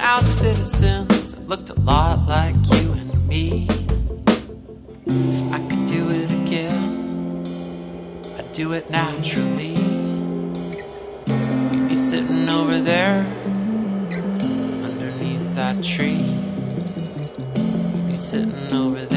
out citizens that looked a lot like you and me. If I could do it again, I'd do it naturally. We'd be sitting over there underneath that tree. We'd be sitting over there